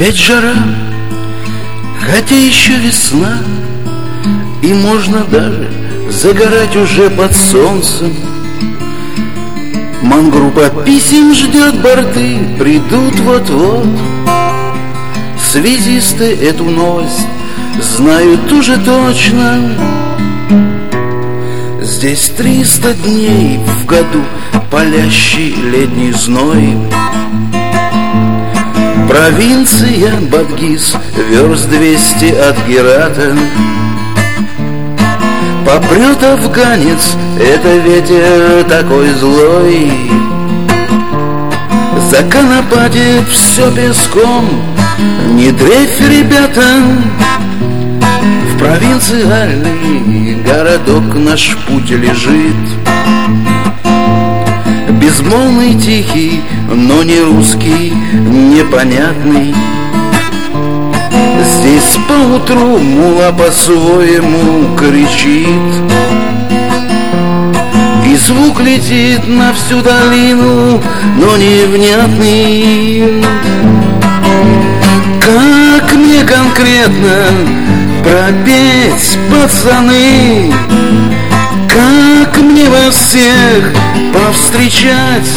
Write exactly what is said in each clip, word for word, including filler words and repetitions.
Опять жара, хотя еще весна, и можно даже загорать уже под солнцем. Мангруппа писем ждет, борты придут вот-вот. Связисты эту новость знают уже точно. Здесь триста дней в году палящий летний зной. Провинция Бадгиз, верст двести от Герата. Попрет афганец, это ветер такой злой. Законопатит все песком, не дрейфь, ребята. В провинциальный городок наш путь лежит. Безмолвный, тихий, но не русский, непонятный. Здесь поутру мула по-своему кричит, и звук летит на всю долину, но невнятный. Как мне конкретно пропеть, пацаны? Как мне вас всех повстречать?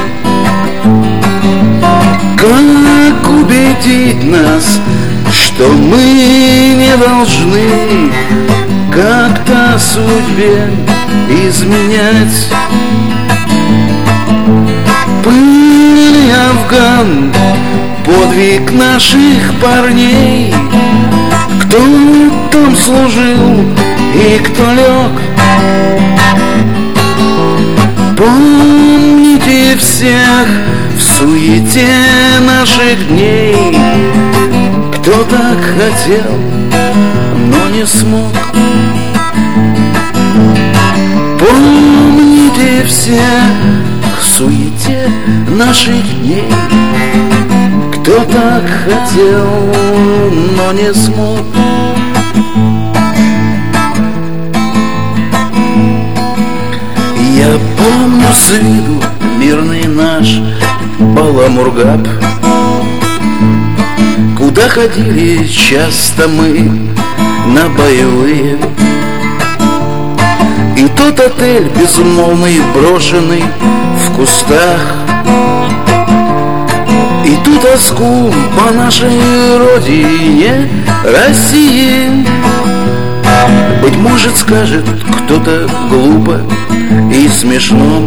Как убедить нас, что мы не должны как-то судьбе изменять? Пыльный Афган, подвиг наших парней. Кто там служил и кто лег? Помните всех в суете наших дней. Кто так хотел, но не смог. Помните всех в суете наших дней. Кто так хотел, но не смог. Я помню с виду мирный наш Баламургаб, куда ходили часто мы на боевые. И тот отель безмолвный, брошенный в кустах, и ту тоску по нашей родине России. Быть может, скажет кто-то глупо и смешно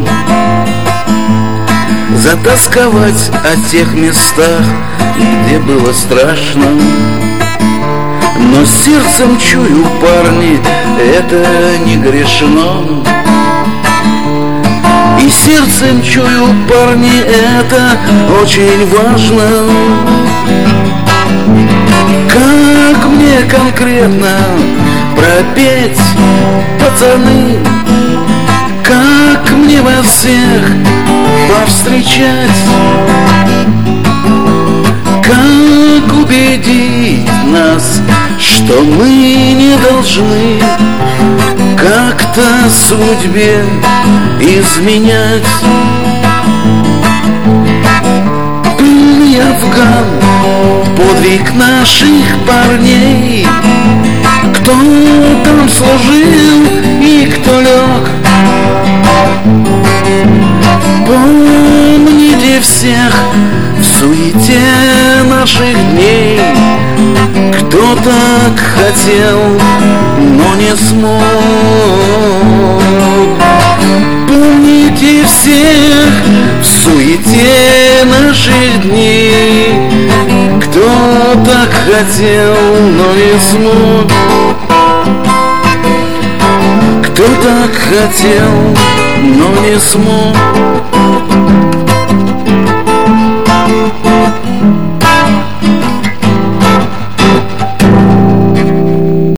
затасковать о тех местах, где было страшно. Но сердцем чую, парни, это не грешно. И сердцем чую, парни, это очень важно. Как мне конкретно пропеть, пацаны? Как мне вас всех повстречать? Как убедить нас, что мы не должны как-то судьбе изменять? Пыльный Афган, подвиг наших парней. Кто там служил и кто лег? Помните всех в суете наших дней. Кто так хотел, но не смог. Помните всех в суете наших дней. Кто так хотел, но не смог. Кто так хотел, но не смог.